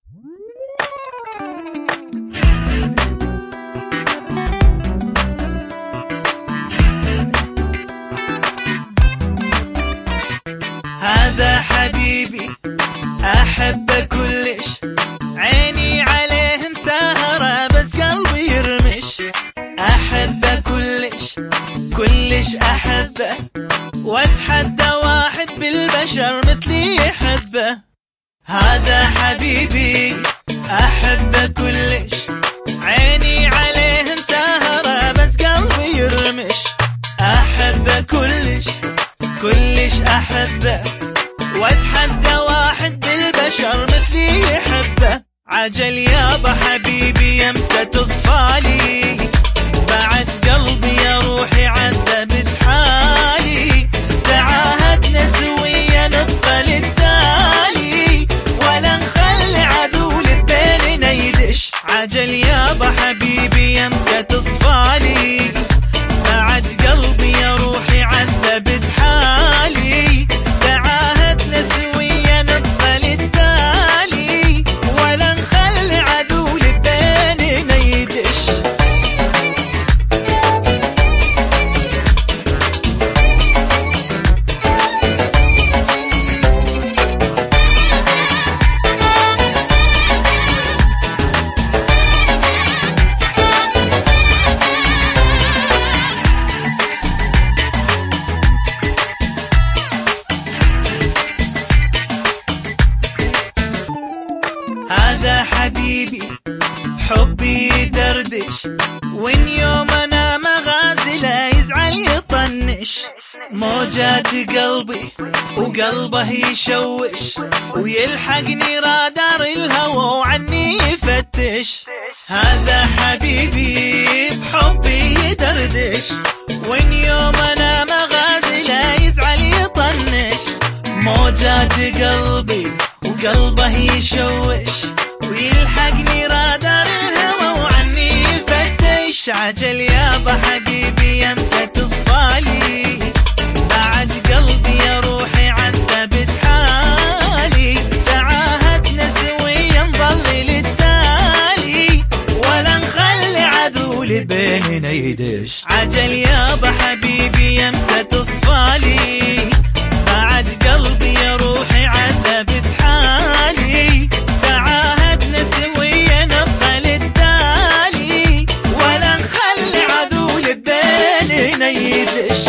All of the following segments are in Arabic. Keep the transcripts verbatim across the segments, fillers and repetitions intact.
هذا حبيبي أحبه كلش، عيني عليه مسهرة بس قلبي يرمش. أحبه كلش كلش أحبه، واتحدى واحد بالبشر مثلي يحبه. هذا حبيبي أحبه كلش، عيني عليه مسهرة بس قلبي يرمش. أحبه كلش كلش أحبه، واتحدى واحد بالبشر مثلي يحبه. عجل يابا حبيبي يمتى تصفالي، بعد قلبي يا روحي عذبت حالي. تعاهدنا سويا نبقى للتالي، ولا نخلي عدو بيننا يدش. عجل يابا حبيبي يمتى تصفالي، بعد قلبي يا روحي عذبت حالي. تعاهدنا سويا نبقى للتالي، ولا نخلي عدو بيننا يدش. هذا حبيبي حبي يدردش، وين يوم انا مغازله يزعل يطنش. موجات قلبي وقلبه يشوش، ويلحقني رادار الهوى وعني يفتش. هذا حبيبي بحبي يدردش، وين يوم انا مغازله يزعل يطنش. موجات قلبي وقلبه يشوش، ويلحقني رادار الهوى وعني يفتش. عجل يابا حبيبي يمتى تصفالي، بعد قلبي يا روحي عذبت حالي. تعاهدنا سويا نظل للتالي، ولا نخلي عدو بيننا يدش. عجل يابا حبيبي يمتى تصفالي، بعد قلبي يا روحي عذبت حالي. تعاهدنا سويا نبقى للتالي، ولا نخلي عدو بيننا يدش.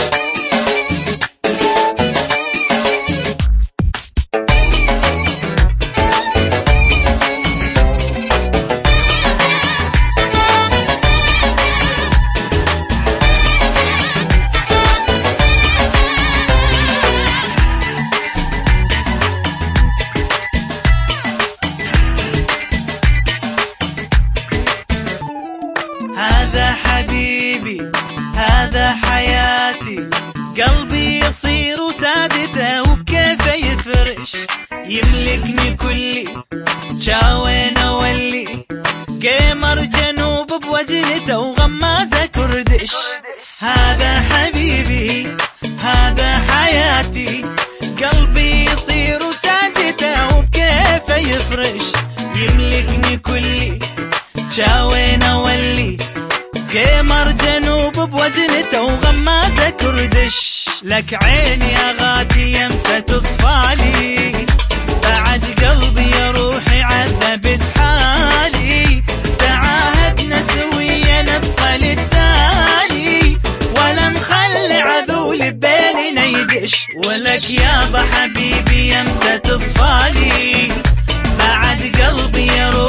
هذا حبيبي هذا حياتي، قلبي يصير سادته وبكيفه يفرش. يملكني كلي شاوين اولي، قمر جنوب بوجنته وغمازه كردش. هذا حبيبي هذا حياتي، قلبي يصير سادته وبكيفه يفرش. يملكني كلي شاوين اولي، قمر جنوب بوجنته وغمازه كردش. لك عيني يا غادي يمتى تصفالي، بعد قلبي يا روحي عذبت حالي. تعاهدنا سويا نبقى للتالي، ولا نخلي عذو بيننا يدش. ولك يابا حبيبي يمتى تصفالي، بعد قلبي يا روحي